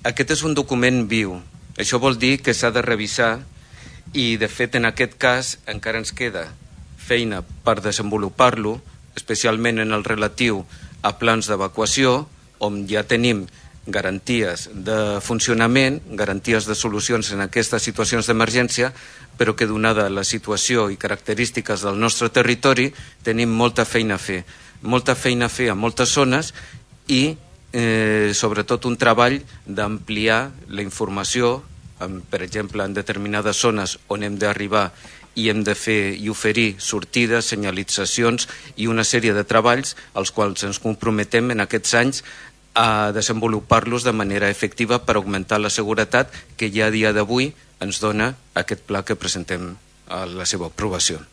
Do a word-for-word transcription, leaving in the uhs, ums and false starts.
Aquest és un document viu. Això vol dir que s'ha de revisar i, de fet, en aquest cas encara ens queda feina per desenvolupar-lo, especialment en el relatiu a plans d'evacuació, on ja tenim garanties de funcionament, garanties de solucions en aquestes situacions d'emergència, però que, donada la situació i característiques del nostre territori, tenim molta feina a fer. Molta feina a fer a moltes zones i, eh, sobretot, un treball d'ampliar la informació, en, per exemple, en determinades zones on hem d'arribar i hem de fer i oferir sortides, senyalitzacions i una sèrie de treballs als quals ens comprometem en aquests anys a desenvolupar-los de manera efectiva per augmentar la seguretat que ja a dia d'avui ens dona aquest pla que presentem a la seva aprovació.